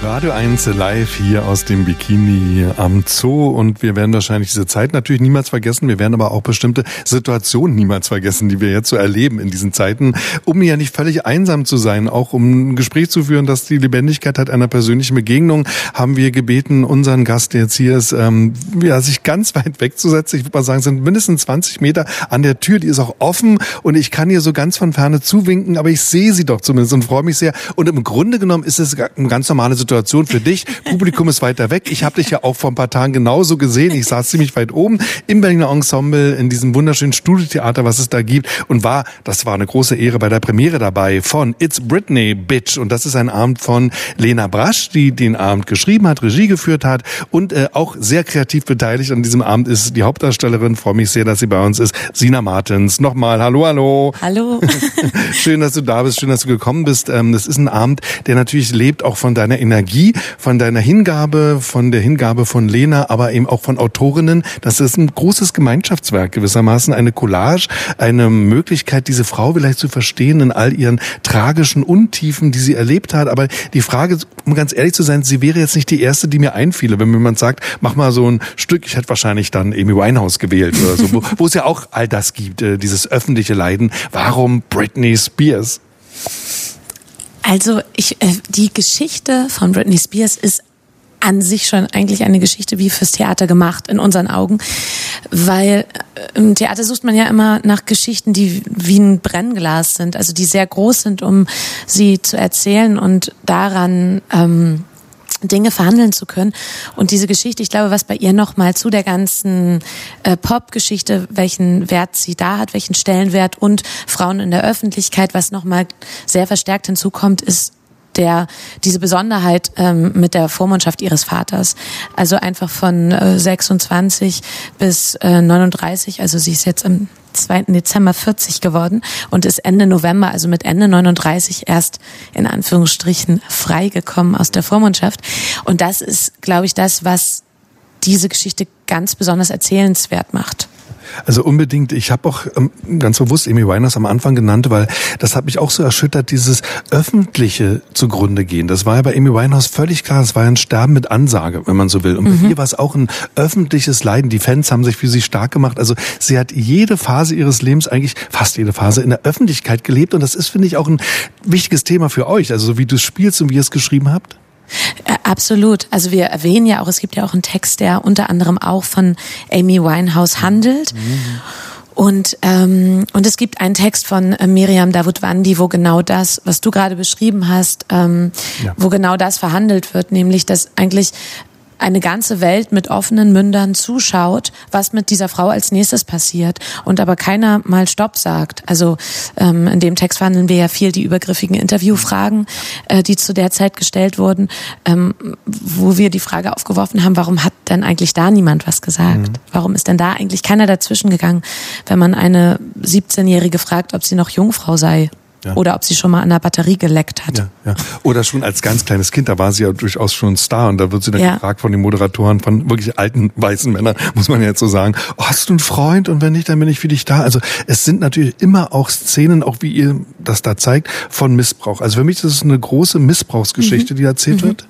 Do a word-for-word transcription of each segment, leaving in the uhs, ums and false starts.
Radio eins live hier aus dem Bikini am Zoo, und wir werden wahrscheinlich diese Zeit natürlich niemals vergessen. Wir werden aber auch bestimmte Situationen niemals vergessen, die wir jetzt so erleben in diesen Zeiten, um ja nicht völlig einsam zu sein, auch um ein Gespräch zu führen, das die Lebendigkeit hat einer persönlichen Begegnung, haben wir gebeten, unseren Gast, der jetzt hier ist, ähm, ja, sich ganz weit wegzusetzen. Ich würde mal sagen, es sind mindestens zwanzig Meter an der Tür, die ist auch offen, und ich kann hier so ganz von Ferne zuwinken, aber ich sehe sie doch zumindest und freue mich sehr. Und im Grunde genommen ist es eine ganz normale Situation für dich. Publikum ist weiter weg. Ich habe dich ja auch vor ein paar Tagen genauso gesehen. Ich saß ziemlich weit oben im Berliner Ensemble in diesem wunderschönen Studiotheater, was es da gibt, und war, das war eine große Ehre, bei der Premiere dabei von It's Britney, Bitch. Und das ist ein Abend von Lena Brasch, die den Abend geschrieben hat, Regie geführt hat und äh, auch sehr kreativ beteiligt an diesem Abend ist die Hauptdarstellerin. Freue mich sehr, dass sie bei uns ist. Sina Martens. Nochmal, hallo, hallo. Hallo. Schön, dass du da bist, schön, dass du gekommen bist. Ähm, das ist ein Abend, der natürlich lebt auch von deiner Energie, von deiner Hingabe, von der Hingabe von Lena, aber eben auch von Autorinnen. Das ist ein großes Gemeinschaftswerk gewissermaßen, eine Collage, eine Möglichkeit, diese Frau vielleicht zu verstehen in all ihren tragischen Untiefen, die sie erlebt hat. Aber die Frage, um ganz ehrlich zu sein, sie wäre jetzt nicht die erste, die mir einfiele. Wenn mir jemand sagt, mach mal so ein Stück, ich hätte wahrscheinlich dann Amy Winehouse gewählt oder so, wo, wo es ja auch all das gibt, dieses öffentliche Leiden. Warum Britney Spears? Also ich, äh, die Geschichte von Britney Spears ist an sich schon eigentlich eine Geschichte wie fürs Theater gemacht, in unseren Augen. Weil äh, im Theater sucht man ja immer nach Geschichten, die wie ein Brennglas sind, also die sehr groß sind, um sie zu erzählen und daran ähm, Dinge verhandeln zu können. Und diese Geschichte, ich glaube, was bei ihr nochmal zu der ganzen äh, Pop-Geschichte, welchen Wert sie da hat, welchen Stellenwert und Frauen in der Öffentlichkeit, was nochmal sehr verstärkt hinzukommt, ist der diese Besonderheit ähm, mit der Vormundschaft ihres Vaters. Also einfach von äh, sechsundzwanzig bis äh, neununddreißig, also sie ist jetzt am zweiten Dezember vierzig geworden und ist Ende November, also mit Ende neununddreißig erst in Anführungsstrichen freigekommen aus der Vormundschaft. Und das ist, glaube ich, das, was diese Geschichte ganz besonders erzählenswert macht. Also unbedingt. Ich habe auch ähm, ganz bewusst Amy Winehouse am Anfang genannt, weil das hat mich auch so erschüttert, dieses öffentliche zugrunde gehen. Das war ja bei Amy Winehouse völlig klar. Es war ja ein Sterben mit Ansage, wenn man so will. Und mhm. bei ihr war es auch ein öffentliches Leiden. Die Fans haben sich für sie stark gemacht. Also sie hat jede Phase ihres Lebens, eigentlich fast jede Phase, in der Öffentlichkeit gelebt. Und das ist, finde ich, auch ein wichtiges Thema für euch. Also so wie du es spielst und wie ihr es geschrieben habt. Absolut. Also wir erwähnen ja auch, es gibt ja auch einen Text, der unter anderem auch von Amy Winehouse handelt. Mhm. Und ähm, und es gibt einen Text von äh, Miriam Davutwandi, wo genau das, was du gerade beschrieben hast, ähm, ja. wo genau das verhandelt wird, nämlich dass eigentlich eine ganze Welt mit offenen Mündern zuschaut, was mit dieser Frau als nächstes passiert und aber keiner mal Stopp sagt. Also ähm, in dem Text verhandeln wir ja viel die übergriffigen Interviewfragen, äh, die zu der Zeit gestellt wurden, ähm, wo wir die Frage aufgeworfen haben, warum hat denn eigentlich da niemand was gesagt? Mhm. Warum ist denn da eigentlich keiner dazwischen gegangen, wenn man eine siebzehnjährige fragt, ob sie noch Jungfrau sei? Ja. Oder ob sie schon mal an der Batterie geleckt hat. Ja, ja. Oder schon als ganz kleines Kind, da war sie ja durchaus schon ein Star. Und da wird sie dann ja. gefragt von den Moderatoren, von wirklich alten, weißen Männern, muss man ja jetzt so sagen, oh, hast du einen Freund? Und wenn nicht, dann bin ich für dich da. Also es sind natürlich immer auch Szenen, auch wie ihr das da zeigt, von Missbrauch. Also für mich ist es eine große Missbrauchsgeschichte, mhm. die erzählt mhm. wird.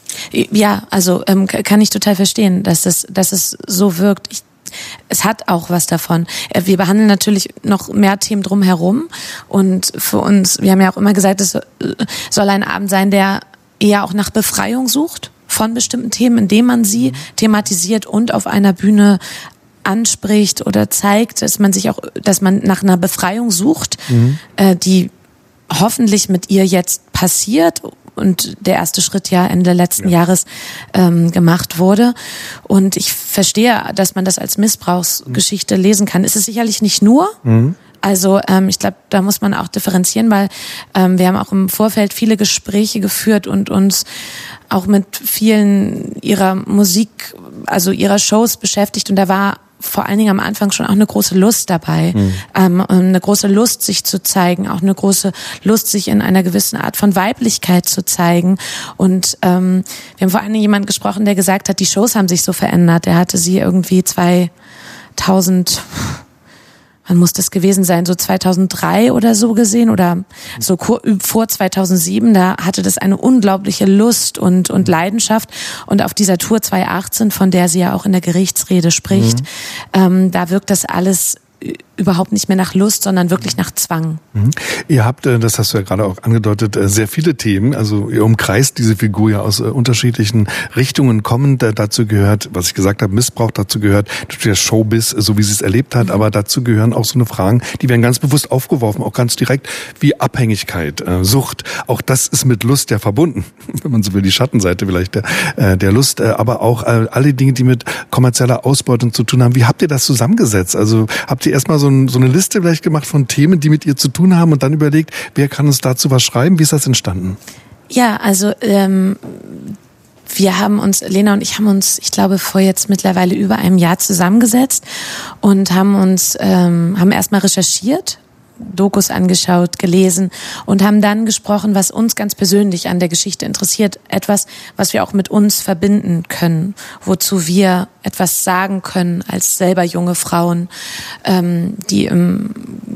Ja, also ähm, kann ich total verstehen, dass es, dass es so wirkt. Ich Es hat auch was davon. Wir behandeln natürlich noch mehr Themen drumherum und für uns, wir haben ja auch immer gesagt, es soll ein Abend sein, der eher auch nach Befreiung sucht von bestimmten Themen, indem man sie thematisiert und auf einer Bühne anspricht oder zeigt, dass man sich auch, dass man nach einer Befreiung sucht, mhm. die hoffentlich mit ihr jetzt passiert und der erste Schritt ja Ende letzten ja. Jahres ähm, gemacht wurde. Und ich verstehe, dass man das als Missbrauchsgeschichte mhm. lesen kann. Ist es sicherlich nicht nur. Mhm. Also ähm, ich glaube, da muss man auch differenzieren, weil ähm, wir haben auch im Vorfeld viele Gespräche geführt und uns auch mit vielen ihrer Musik, also ihrer Shows beschäftigt. Und da war vor allen Dingen am Anfang schon auch eine große Lust dabei, mhm. ähm, eine große Lust, sich zu zeigen, auch eine große Lust, sich in einer gewissen Art von Weiblichkeit zu zeigen. Und ähm, wir haben vor allen Dingen jemanden gesprochen, der gesagt hat, die Shows haben sich so verändert. Er hatte sie irgendwie zweitausend wann muss das gewesen sein, so zweitausenddrei oder so gesehen oder so vor zweitausendsieben, da hatte das eine unglaubliche Lust und und Leidenschaft und auf dieser Tour zweitausendachtzehn, von der sie ja auch in der Gerichtsrede spricht, mhm. ähm, da wirkt das alles überhaupt nicht mehr nach Lust, sondern wirklich nach Zwang. Mhm. Ihr habt, das hast du ja gerade auch angedeutet, sehr viele Themen. Also ihr umkreist diese Figur ja aus unterschiedlichen Richtungen kommend. Dazu gehört, was ich gesagt habe, Missbrauch, dazu gehört der Showbiz, so wie sie es erlebt hat. Mhm. Aber dazu gehören auch so eine Fragen, die werden ganz bewusst aufgeworfen, auch ganz direkt, wie Abhängigkeit, Sucht. Auch das ist mit Lust ja verbunden, wenn man so will, die Schattenseite vielleicht der, der Lust. Aber auch alle Dinge, die mit kommerzieller Ausbeutung zu tun haben. Wie habt ihr das zusammengesetzt? Also habt ihr erstmal so, ein, so eine Liste vielleicht gemacht von Themen, die mit ihr zu tun haben und dann überlegt, wer kann uns dazu was schreiben? Wie ist das entstanden? Ja, also ähm, wir haben uns, Lena und ich haben uns, ich glaube, vor jetzt mittlerweile über einem Jahr zusammengesetzt und haben uns, ähm, haben erstmal recherchiert, Dokus angeschaut, gelesen und haben dann gesprochen, was uns ganz persönlich an der Geschichte interessiert. Etwas, was wir auch mit uns verbinden können, wozu wir etwas sagen können als selber junge Frauen, ähm, die im,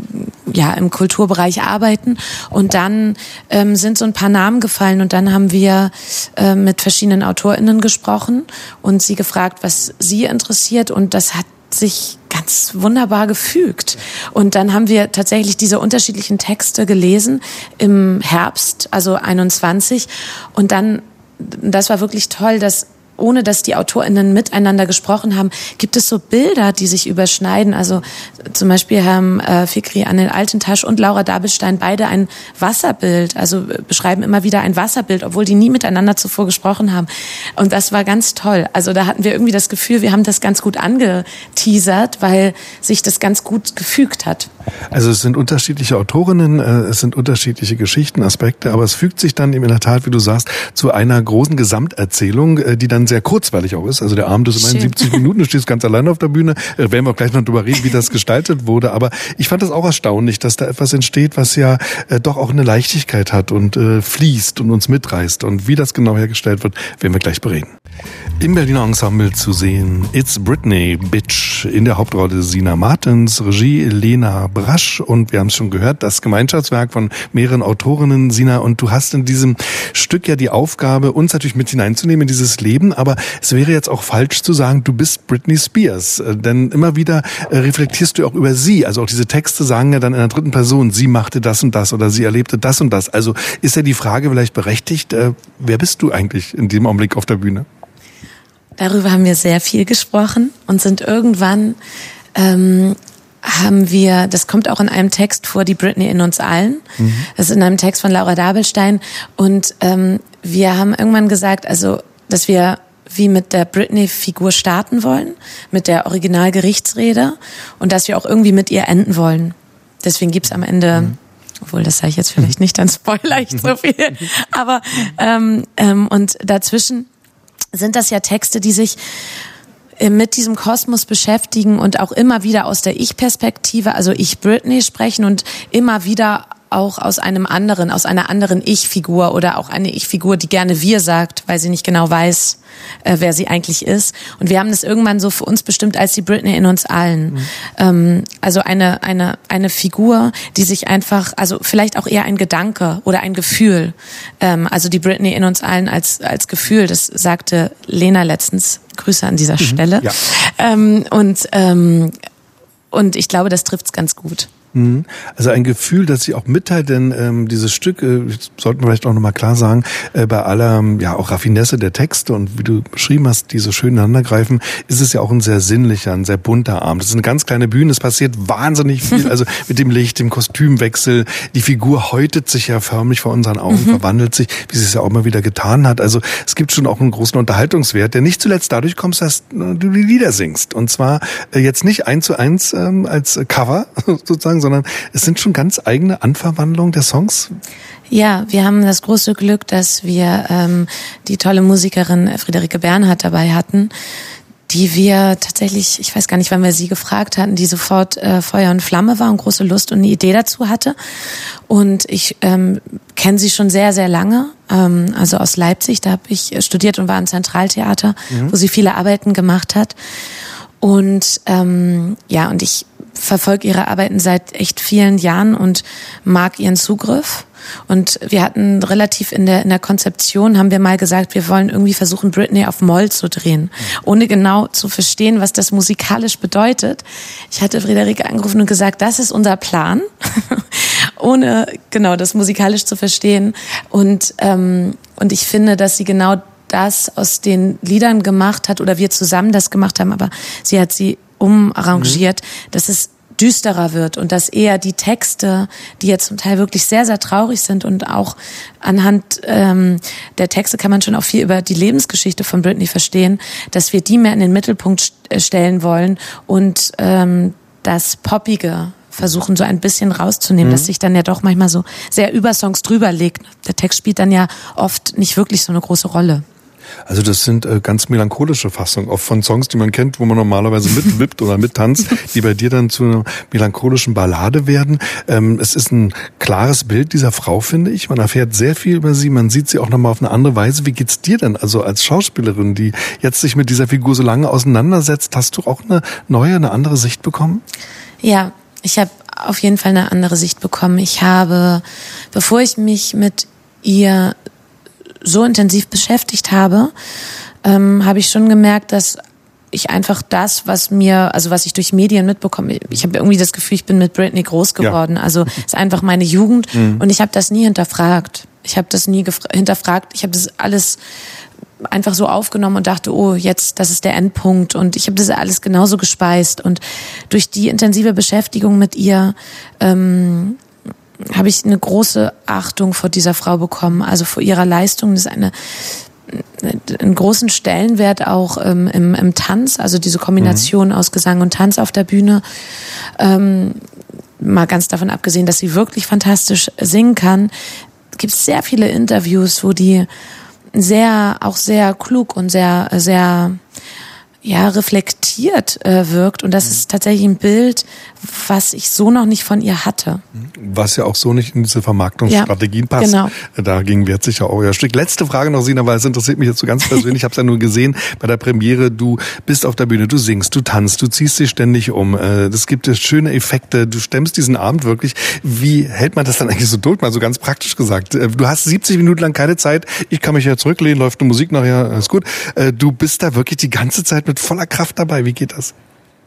ja, im Kulturbereich arbeiten. Und dann ähm, sind so ein paar Namen gefallen und dann haben wir äh, mit verschiedenen AutorInnen gesprochen und sie gefragt, was sie interessiert, und das hat sich ganz wunderbar gefügt. Und dann haben wir tatsächlich diese unterschiedlichen Texte gelesen im Herbst, also einundzwanzig. Und dann, das war wirklich toll, dass ohne dass die AutorInnen miteinander gesprochen haben, gibt es so Bilder, die sich überschneiden. Also zum Beispiel haben äh, Fikri Anil Altıntaş und Laura Dabelstein beide ein Wasserbild, also beschreiben immer wieder ein Wasserbild, obwohl die nie miteinander zuvor gesprochen haben. Und das war ganz toll. Also da hatten wir irgendwie das Gefühl, wir haben das ganz gut angeteasert, weil sich das ganz gut gefügt hat. Also es sind unterschiedliche Autorinnen, es sind unterschiedliche Geschichten, Aspekte, aber es fügt sich dann eben in der Tat, wie du sagst, zu einer großen Gesamterzählung, die dann sehr kurzweilig auch ist. Also der Abend ist immer in siebzig Minuten, du stehst ganz alleine auf der Bühne. Äh, werden wir gleich noch drüber reden, wie das gestaltet wurde. Aber ich fand das auch erstaunlich, dass da etwas entsteht, was ja äh, doch auch eine Leichtigkeit hat und äh, fließt und uns mitreißt. Und wie das genau hergestellt wird, werden wir gleich bereden. Im Berliner Ensemble zu sehen It's Britney, Bitch. In der Hauptrolle Sina Martens, Regie Lena Brasch. Und wir haben es schon gehört, das Gemeinschaftswerk von mehreren Autorinnen. Sina, und du hast in diesem Stück ja die Aufgabe, uns natürlich mit hineinzunehmen in dieses Leben. Aber es wäre jetzt auch falsch zu sagen, du bist Britney Spears. Denn immer wieder reflektierst du auch über sie. Also auch diese Texte sagen ja dann in der dritten Person, sie machte das und das oder sie erlebte das und das. Also ist ja die Frage vielleicht berechtigt, äh, wer bist du eigentlich in dem Augenblick auf der Bühne? Darüber haben wir sehr viel gesprochen und sind irgendwann, ähm, haben wir, das kommt auch in einem Text vor, die Britney in uns allen. Mhm. Das ist in einem Text von Laura Dabelstein. Und ähm, wir haben irgendwann gesagt, also, dass wir wie mit der Britney-Figur starten wollen, mit der Originalgerichtsrede, und dass wir auch irgendwie mit ihr enden wollen. Deswegen gibt's am Ende... Mhm. Obwohl, das sage ich jetzt vielleicht nicht, dann spoiler ich so viel. Aber ähm, ähm, und dazwischen sind das ja Texte, die sich mit diesem Kosmos beschäftigen und auch immer wieder aus der Ich-Perspektive, also ich Britney, sprechen und immer wieder auch aus einem anderen, aus einer anderen Ich-Figur oder auch eine Ich-Figur, die gerne wir sagt, weil sie nicht genau weiß, äh, wer sie eigentlich ist. Und wir haben das irgendwann so für uns bestimmt als die Britney in uns allen. Mhm. Ähm, also eine eine eine Figur, die sich einfach, also vielleicht auch eher ein Gedanke oder ein Gefühl. Ähm, also die Britney in uns allen als als Gefühl. Das sagte Lena letztens. Grüße an dieser mhm. Stelle. Ja. Ähm, und ähm, und ich glaube, das trifft's ganz gut. Also ein Gefühl, das sie auch mitteilt, denn ähm, dieses Stück, äh, sollten wir vielleicht auch nochmal klar sagen, äh, bei aller ja auch Raffinesse der Texte und wie du beschrieben hast, die so schön ineinandergreifen, ist es ja auch ein sehr sinnlicher, ein sehr bunter Abend. Das ist eine ganz kleine Bühne, es passiert wahnsinnig viel, also mit dem Licht, dem Kostümwechsel, die Figur häutet sich ja förmlich vor unseren Augen, mhm. verwandelt sich, wie sie es ja auch immer wieder getan hat. Also es gibt schon auch einen großen Unterhaltungswert, der nicht zuletzt dadurch kommt, dass du die Lieder singst. Und zwar äh, jetzt nicht eins zu eins ähm, als Cover sozusagen, sondern es sind schon ganz eigene Anverwandlungen der Songs. Ja, wir haben das große Glück, dass wir ähm, die tolle Musikerin Friederike Bernhardt dabei hatten, die wir tatsächlich, ich weiß gar nicht, wann wir sie gefragt hatten, die sofort äh, Feuer und Flamme war und große Lust und eine Idee dazu hatte. Und ich ähm, kenne sie schon sehr, sehr lange, ähm, also aus Leipzig, da habe ich studiert und war im Zentraltheater, mhm. wo sie viele Arbeiten gemacht hat. Und ähm, ja, und ich verfolge ihre Arbeiten seit echt vielen Jahren und mag ihren Zugriff. Und wir hatten relativ in der in der Konzeption, haben wir mal gesagt, wir wollen irgendwie versuchen, Britney auf Moll zu drehen, ohne genau zu verstehen, was das musikalisch bedeutet. Ich hatte Friederike angerufen und gesagt, das ist unser Plan, ohne genau das musikalisch zu verstehen. Und ähm, und ich finde, dass sie genau das aus den Liedern gemacht hat, oder wir zusammen das gemacht haben, aber sie hat sie umarrangiert, mhm. dass es düsterer wird und dass eher die Texte, die jetzt zum Teil wirklich sehr, sehr traurig sind, und auch anhand ähm, der Texte kann man schon auch viel über die Lebensgeschichte von Britney verstehen, dass wir die mehr in den Mittelpunkt stellen wollen und ähm, das Poppige versuchen so ein bisschen rauszunehmen, mhm. dass sich dann ja doch manchmal so sehr über Songs drüber legt. Der Text spielt dann ja oft nicht wirklich so eine große Rolle. Also das sind äh, ganz melancholische Fassungen, auch von Songs, die man kennt, wo man normalerweise mitwippt oder mittanzt, die bei dir dann zu einer melancholischen Ballade werden. Ähm, es ist ein klares Bild dieser Frau, finde ich. Man erfährt sehr viel über sie, man sieht sie auch nochmal auf eine andere Weise. Wie geht's dir denn, also als Schauspielerin, die jetzt sich mit dieser Figur so lange auseinandersetzt? Hast du auch eine neue, eine andere Sicht bekommen? Ja, ich habe auf jeden Fall eine andere Sicht bekommen. Ich habe, bevor ich mich mit ihr so intensiv beschäftigt habe, ähm, habe ich schon gemerkt, dass ich einfach das, was mir, also was ich durch Medien mitbekomme, ich habe irgendwie das Gefühl, ich bin mit Britney groß geworden. Ja. Also ist einfach meine Jugend mhm. und ich habe das nie hinterfragt. Ich habe das nie gefra- hinterfragt. Ich habe das alles einfach so aufgenommen und dachte, oh, jetzt, das ist der Endpunkt, und ich habe das alles genauso gespeist, und durch die intensive Beschäftigung mit ihr ähm, habe ich eine große Achtung vor dieser Frau bekommen, also vor ihrer Leistung. Das ist eine, einen großen Stellenwert auch ähm, im, im Tanz, also diese Kombination mhm. aus Gesang und Tanz auf der Bühne. Ähm, mal ganz davon abgesehen, dass sie wirklich fantastisch singen kann, gibt es sehr viele Interviews, wo die sehr, auch sehr klug und sehr, sehr, ja, reflektiert äh, wirkt. Und das ist tatsächlich ein Bild, was ich so noch nicht von ihr hatte. Was ja auch so nicht in diese Vermarktungsstrategien ja, passt. Genau. Dagegen wehrt sich ja auch euer Stück. Letzte Frage noch, Sina, weil es interessiert mich jetzt so ganz persönlich. Ich habe es ja nur gesehen bei der Premiere. Du bist auf der Bühne, du singst, du tanzt, du ziehst dich ständig um. Es gibt schöne Effekte. Du stemmst diesen Abend wirklich. Wie hält man das dann eigentlich so durch? Mal so ganz praktisch gesagt. Du hast siebzig Minuten lang keine Zeit. Ich kann mich ja zurücklehnen, läuft eine Musik nachher, ist gut. Du bist da wirklich die ganze Zeit mit voller Kraft dabei. Wie geht das?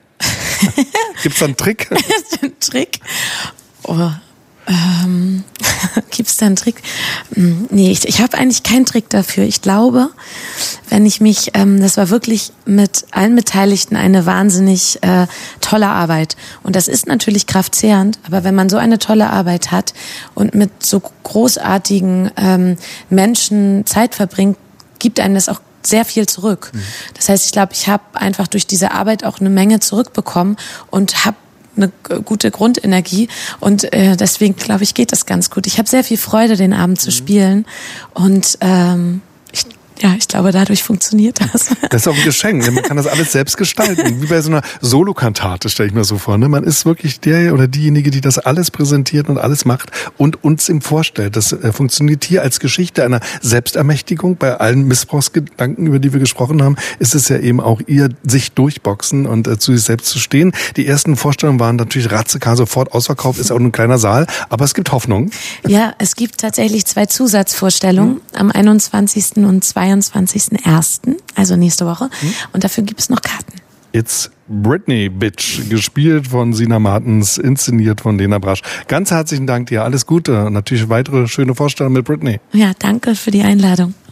Gibt's da einen Trick? Ein Trick? Oh, ähm, gibt's da einen Trick? Nee, ich, ich habe eigentlich keinen Trick dafür. Ich glaube, wenn ich mich, ähm, das war wirklich mit allen Beteiligten eine wahnsinnig äh, tolle Arbeit. Und das ist natürlich kraftzehrend, aber wenn man so eine tolle Arbeit hat und mit so großartigen ähm, Menschen Zeit verbringt, gibt einem das auch sehr viel zurück. Mhm. Das heißt, ich glaube, ich habe einfach durch diese Arbeit auch eine Menge zurückbekommen und habe eine gute Grundenergie, und äh, deswegen glaube ich, geht das ganz gut. Ich habe sehr viel Freude, den Abend zu spielen, und ähm, ich Ja, ich glaube, dadurch funktioniert das. Das ist auch ein Geschenk. Man kann das alles selbst gestalten. Wie bei so einer Solokantate, stelle ich mir so vor. Man ist wirklich der oder diejenige, die das alles präsentiert und alles macht und uns ihm vorstellt. Das funktioniert hier als Geschichte einer Selbstermächtigung. Bei allen Missbrauchsgedanken, über die wir gesprochen haben, ist es ja eben auch ihr sich durchboxen und zu sich selbst zu stehen. Die ersten Vorstellungen waren natürlich ratzegar, sofort ausverkauft, ist auch ein kleiner Saal. Aber es gibt Hoffnung. Ja, es gibt tatsächlich zwei Zusatzvorstellungen am einundzwanzigsten und zweiundzwanzigsten ersten, also nächste Woche. Hm. Und dafür gibt es noch Karten. It's Britney Bitch, gespielt von Sina Martens, inszeniert von Lena Brasch. Ganz herzlichen Dank dir, alles Gute und natürlich weitere schöne Vorstellungen mit Britney. Ja, danke für die Einladung.